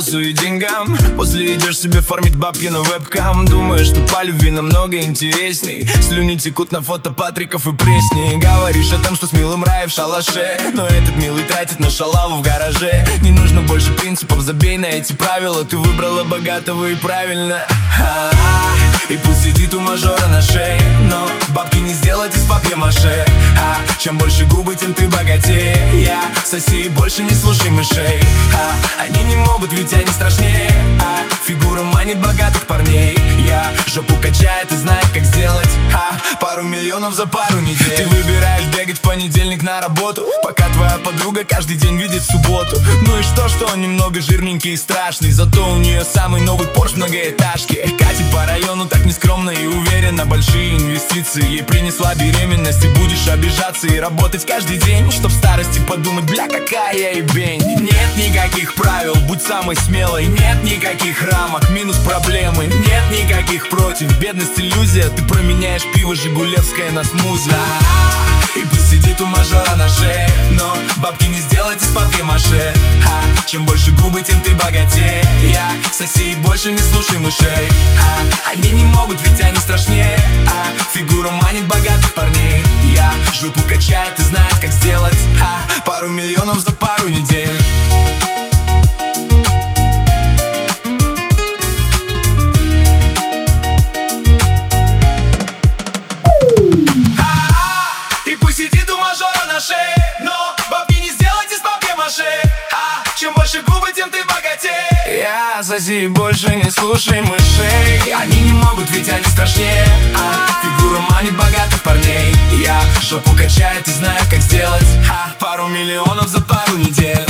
статусу и деньгам. После идешь себе фармить бабки на вебкам. Думаешь, что по любви намного интересней. Слюни текут на фото Патриков и Пресни. Говоришь о том, что с милым рай в шалаше, но этот милый тратит на шалаву в гараже. Не нужно больше принципов, забей на эти правила. Ты выбрала богатого и правильно. И пусть сидит у мажора на шее, но бабки не сделать из папье-маше. Чем больше губы, тем ты богатее. Соси и больше не слушай мышей. Они не могут, ведь они страшнее. Фигура манит богатых парней. Жопу качает и знает, как сделать пару миллионов за пару недель. Ты выбираешь бегать в понедельник на работу, пока твоя подруга каждый день видит субботу. Ну и что он немного жирненький и страшный, зато у нее самый новый Порш в многоэтажке. Катит по району так нескромно и уверенно. Большие инвестиции ей принесла беременность. И будешь обижаться и работать каждый день, чтоб в старости подумать: бля, какая я ебень. Нет никаких правил, будь самой смелой. Нет никаких рамок, минус проблемы. Нет никаких против, бедность иллюзия. Ты променяешь пиво жигулевское на смузи. И пусть сидит у мажора на шее, но бабки не сделать из папье-маше. Чем больше губы, тем ты богатее. Соси и больше не слушай мышей. Они не могут, ведь они страшнее. Фигура манит богатых парней. Жопу качает и знает, как сделать пару миллионов за пару недель. И пусть сидит у мажора на шее, но бабки не сделать из папье-маше. Чем больше губы, тем ты богатее. Соси и больше не слушай мышей. Они не могут, ведь они страшнее. Фигура манит богатых парней. Жопу качает и знает, как сделать пару миллионов за пару недель.